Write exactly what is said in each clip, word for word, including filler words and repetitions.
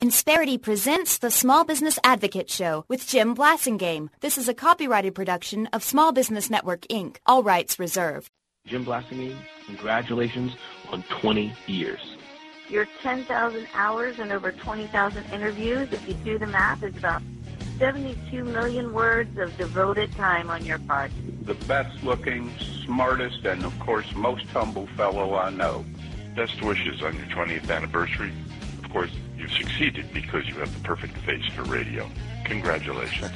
Insperity presents the Small Business Advocate Show with Jim Blasingame. This is a copyrighted production of Small Business Network, Incorporated. All rights reserved. Jim Blasingame, congratulations on twenty years. Your ten thousand hours and over twenty thousand interviews, if you do the math, is about seventy-two million words of devoted time on your part. The best looking, smartest, and of course most humble fellow I know. Best wishes on your twentieth anniversary. Of course, you've succeeded because you have the perfect face for radio. Congratulations.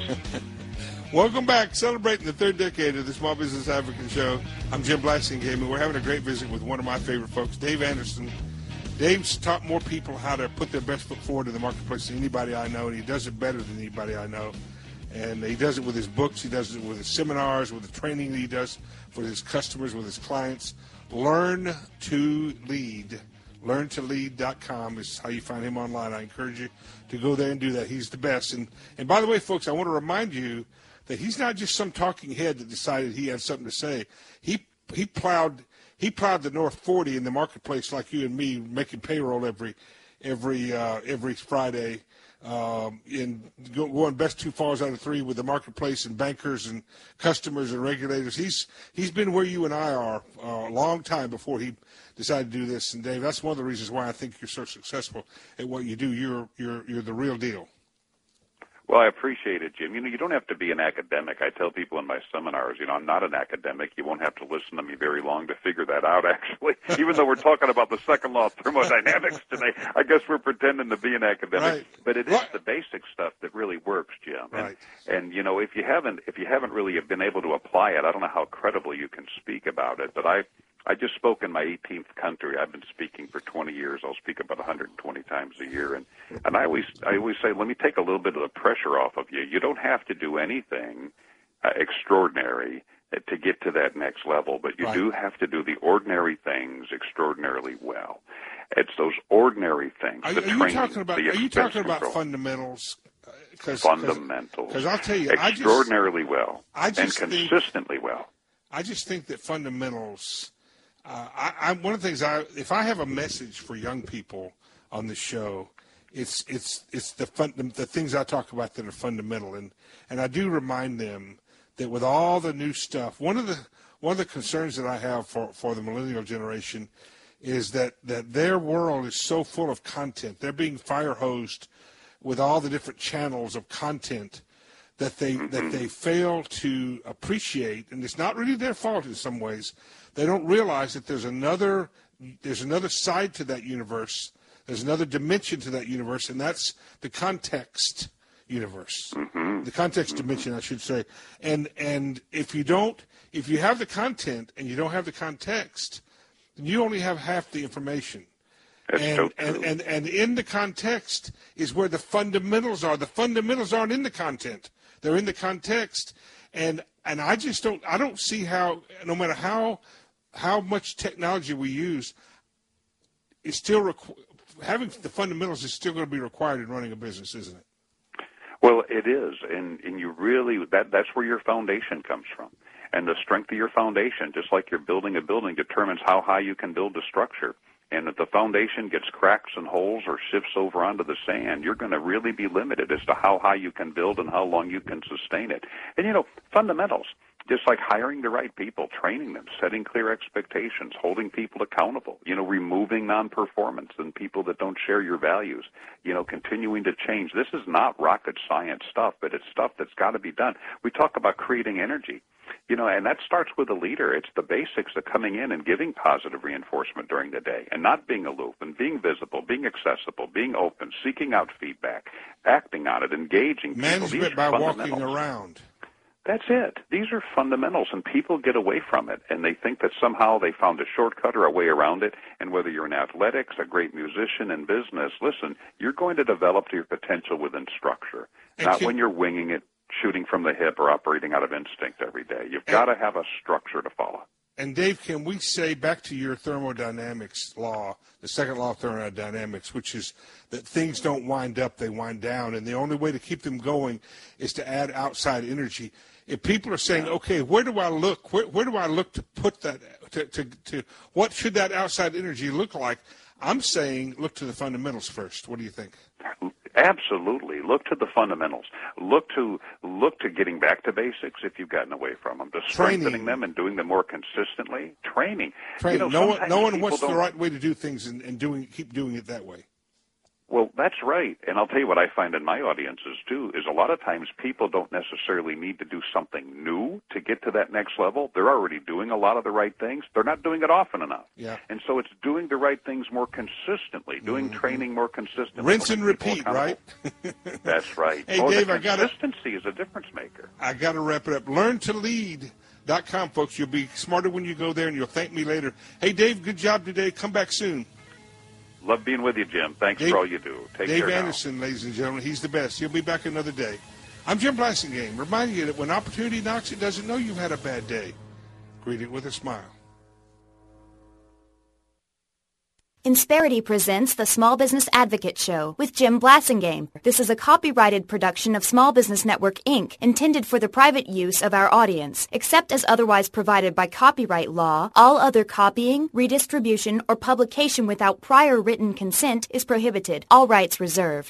Welcome back. Celebrating the third decade of the Small Business Advocate Show. I'm Jim Blasingame, and we're having a great visit with one of my favorite folks, Dave Anderson. Dave's taught more people how to put their best foot forward in the marketplace than anybody I know, and he does it better than anybody I know. And he does it with his books. He does it with his seminars, with the training that he does for his customers, with his clients. Learn to Lead. learn to lead dot com is how you find him online. I encourage you to go there and do that. He's the best. And, and by the way, folks, I want to remind you that he's not just some talking head that decided he had something to say. He he plowed he plowed the North forty in the marketplace like you and me, making payroll every every uh, every Friday, um, in going best two falls out of three with the marketplace and bankers and customers and regulators. He's he's been where you and I are uh, a long time before he decided to do this. And Dave, that's one of the reasons why I think you're so successful at what you do. You're you're you're the real deal. Well, I appreciate it, Jim. You know, you don't have to be an academic. I tell people in my seminars, you know, I'm not an academic. You won't have to listen to me very long to figure that out, actually. Even though we're talking about the second law of thermodynamics today, I guess we're pretending to be an academic. Right. But it is Right. the basic stuff that really works, Jim. Right. And, and, you know, if you haven't if you haven't really been able to apply it, I don't know how credibly you can speak about it, but I I just spoke in my eighteenth country. I've been speaking for twenty years. I'll speak about one hundred twenty times a year. And, and I always I always say, let me take a little bit of the pressure off of you. You don't have to do anything uh, extraordinary to get to that next level, but you right. do have to do the ordinary things extraordinarily well. It's those ordinary things, Are, the are training, you talking about, the Are you expense talking about control. fundamentals? Cause, Fundamentals. Because I'll tell you, extraordinarily I just, well I just and think, consistently well. I just think that fundamentals. Uh, I, I, one of the things I, if I have a message for young people on the show, it's it's it's the fun, the, the things I talk about that are fundamental, and, and I do remind them that with all the new stuff, one of the one of the concerns that I have for, for the millennial generation is that, that their world is so full of content. They're being fire hosed with all the different channels of content that they mm-hmm. that they fail to appreciate, and it's not really their fault in some ways. They don't realize that there's another there's another side to that universe. There's another dimension to that universe, and that's the context universe, mm-hmm. the context mm-hmm. dimension, I should say. And and if you don't, if you have the content and you don't have the context, then you only have half the information. That's and, so true. and and and in the context is where the fundamentals are. The fundamentals aren't in the content; they're in the context. And and I just don't I don't see how, no matter how how much technology we use, it's still requ- having the fundamentals is still going to be required in running a business, isn't it? Well, it is, and and you really that that's where your foundation comes from, and the strength of your foundation, just like you're building a building, determines how high you can build a structure. And if the foundation gets cracks and holes or shifts over onto the sand, you're going to really be limited as to how high you can build and how long you can sustain it. And, you know, fundamentals, just like hiring the right people, training them, setting clear expectations, holding people accountable, you know, removing non-performance and people that don't share your values, you know, continuing to change. This is not rocket science stuff, but it's stuff that's got to be done. We talk about creating energy. You know, and that starts with a leader. It's the basics of coming in and giving positive reinforcement during the day and not being aloof and being visible, being accessible, being open, seeking out feedback, acting on it, engaging people. Management by walking around. That's it. These are fundamentals, and people get away from it, and they think that somehow they found a shortcut or a way around it, and whether you're in athletics, a great musician, in business, listen, you're going to develop to your potential within structure, and not can, when you're winging it, shooting from the hip, or operating out of instinct every day. You've got to have a structure to follow. And, Dave, can we say, back to your thermodynamics law, the second law of thermodynamics, which is that things don't wind up, they wind down, and the only way to keep them going is to add outside energy. If people are saying, okay, where do I look? Where, where do I look to put that, to, to, to what should that outside energy look like? I'm saying look to the fundamentals first. What do you think? Absolutely. Look to the fundamentals. Look to look to getting back to basics if you've gotten away from them. To strengthening Training. them and doing them more consistently. Training. Training. You know, no one, no one wants the don't... right way to do things and, and doing keep doing it that way. Well, that's right. And I'll tell you what I find in my audiences, too, is a lot of times people don't necessarily need to do something new to get to that next level. They're already doing a lot of the right things. They're not doing it often enough. Yeah. And so it's doing the right things more consistently, doing mm-hmm. training more consistently. Rinse and repeat, right? That's right. Hey, oh, Dave, the I got to... Consistency is a difference maker. I got to wrap it up. learn to lead dot com, folks. You'll be smarter when you go there, and you'll thank me later. Hey, Dave, good job today. Come back soon. Love being with you, Jim. Thanks Dave, for all you do. Take Dave care now. Anderson, ladies and gentlemen. He's the best. He'll be back another day. I'm Jim Blasingame, reminding you that when opportunity knocks, it doesn't know you've had a bad day. Greet it with a smile. Insperity presents the Small Business Advocate Show with Jim Blasingame. This is a copyrighted production of Small Business Network, Incorporated, intended for the private use of our audience. Except as otherwise provided by copyright law, all other copying, redistribution, or publication without prior written consent is prohibited. All rights reserved.